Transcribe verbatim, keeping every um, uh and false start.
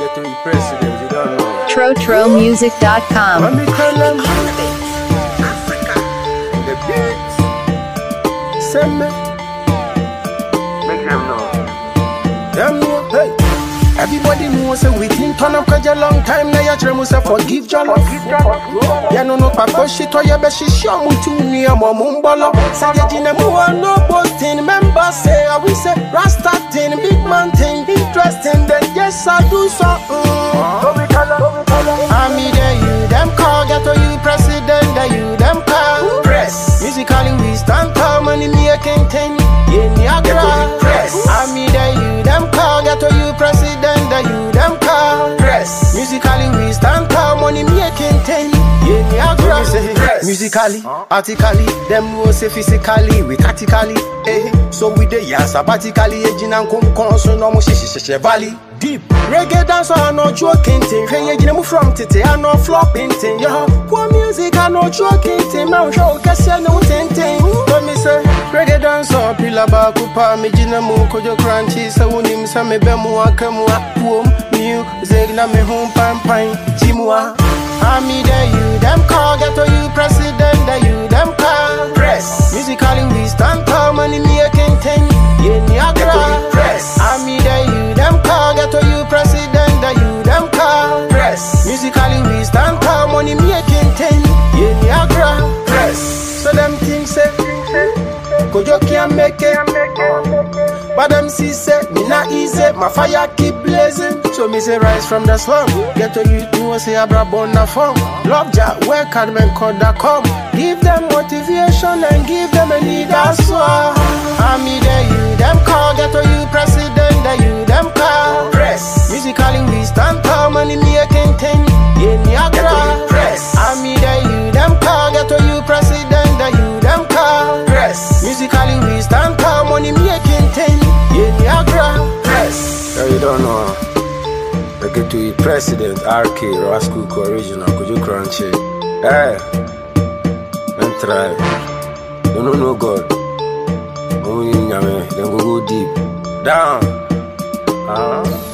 get to be president, you don't know. Tro Tro Music dot com. When we call them Africa, the beats, send me, make them know. Them know, hey. Everybody knows that we think turn up cause a long time now you try to say forgive Jollof. Ya no no papa shit or ya be she show me to me a mumbolo. Say ya jine mu no boasting. Members say I we say Rasta thing, big man thing, interesting. Then yes I do something. I me there you them call get to you president there you them call press. Musically we stand tall money making thing. Yeah me a press. I me there you them call get to you president. That you them call press. Musically we stand tall, money making ten. Yeah, me a press. Musically, artically, them know say physically, we tactically. Eh, so we dey ya sabbatically, aging and come so no mo she valley. Deep reggae dance I no joking thing. Hey, you know from tete I no flopping thing. Yo, poor music I no joking thing. Man, show guess I no thing thing. Let me say reggae dance on pila bakupa me jina mu kojo crunchy. So unim sa me be mu akamwa. Boom, music na me home pan pan. Jimwa, I me there you them call get to you president there you them call press. Musically we stand tall, money making thing. Yeah, me a press. I me there you them call get to you president there you them call press. Musically we stand tall, money making thing. Yeah, me a press. So them things say Kojo can't make it, but them see say me not easy. My fire keep blazing, so me say rise from the slum. Get to you know say abra born a form. Love ja work hard men coulda come. Give them motivation and give them a need as well. I me there you them call get to you president there you them call press. Musically we stand tall, money making thing. Yeah me a press. I me there you them call get to you president there you them call press. Musically we stand tall, money making thing. Yeah me a press. Yeah, you don't know. I get to be president R K Rascook original Kojo Crunchy. Hey, and try. You don't know God. Only nyame, then go go deep down. Uh-huh.